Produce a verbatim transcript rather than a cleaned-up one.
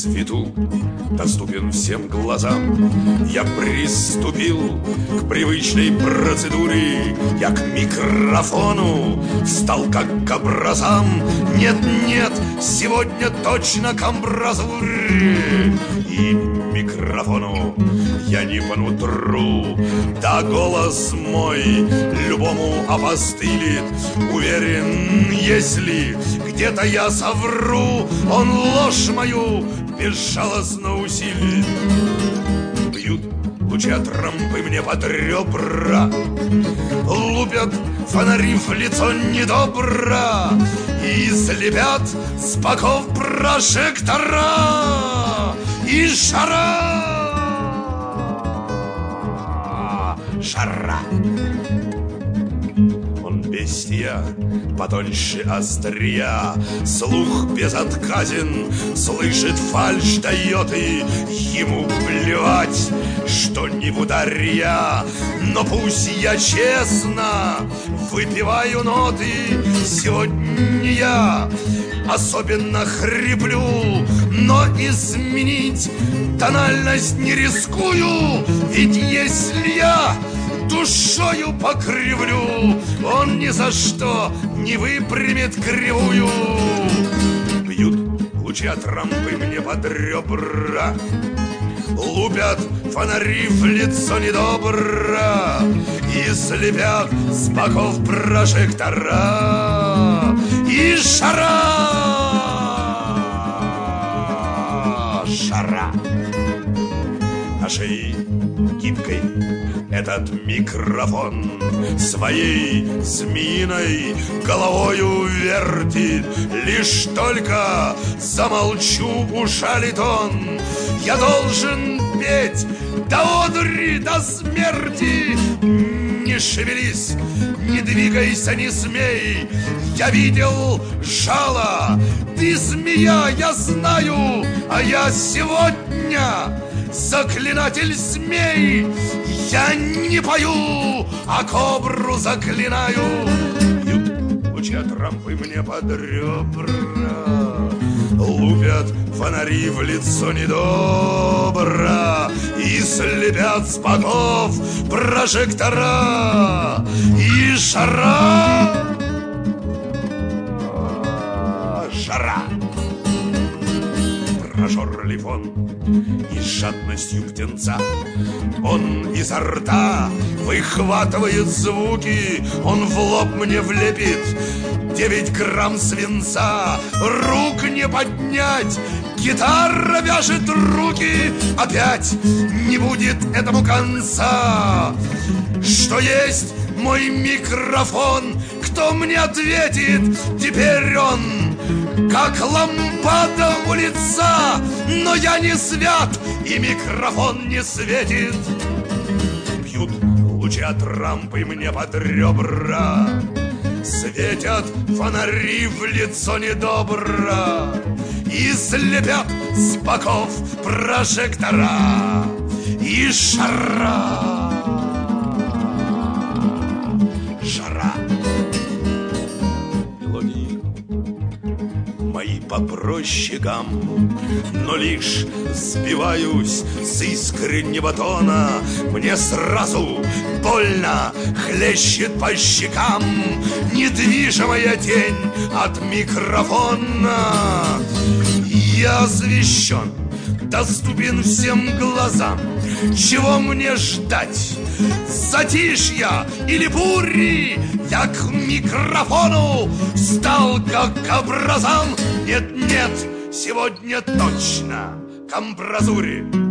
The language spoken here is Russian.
свету, доступен всем глазам. Я приступил к привычной процедуре. Я к микрофону встал как к образам. Нет, нет, сегодня точно к амбразуре. И микрофону я не по нутру. Да, голос мой любому опостылит. Уверен, если где-то я совру, он ложь мою безжалостно усилит. Бьют лучи от рампы мне под ребра, лупят фонари в лицо недобро и слепят с боков прожектора. И жара, жара. Он бестия потоньше острия, слух безотказен, слышит фальшь, дает, и ему плевать, что не в ударе. Но пусть я честно выпиваю ноты, сегодня я особенно хриплю, но изменить тональность не рискую, ведь если я душою покривлю, он ни за что не выпрямит кривую. Бьют лучи от рампы мне под ребра, лупят фонари в лицо недобро и слепят с боков прожектора. И жара, жара. На шее гибкой этот микрофон своей змеиной головою вертит. Лишь только замолчу, ушалит он. Я должен петь до одури, до смерти. Не шевелись, не двигайся, не смей. Я видел жало, ты змея, я знаю, а я сегодня заклинатель змей. Я не пою, а кобру заклинаю. Бьют лучи от рампы мне под ребра, лупят фонари в лицо недобро и слепят с боков прожектора. И жара, жара. Прожорлив он и с жадностью птенца, он изо рта выхватывает звуки, он в лоб мне влепит девять грамм свинца. Рук не поднять, гитара вяжет руки, опять не будет этому конца. Что есть мой микрофон, кто мне ответит? Теперь он как лампада у лица, но я не свят, и микрофон не светит. Бьют лучи от рампы мне под ребра, светят фонари в лицо недобро и слепят с боков прожектора. И жара, жара. Мои попроще гам, но лишь сбиваюсь с искреннего тона. Мне сразу больно хлещет по щекам недвижимая тень от микрофона. Я освещен, доступен всем глазам. Чего мне ждать? Затишья или бури? Я к микрофону стал как к образам. Нет, нет, сегодня точно к амбразуре.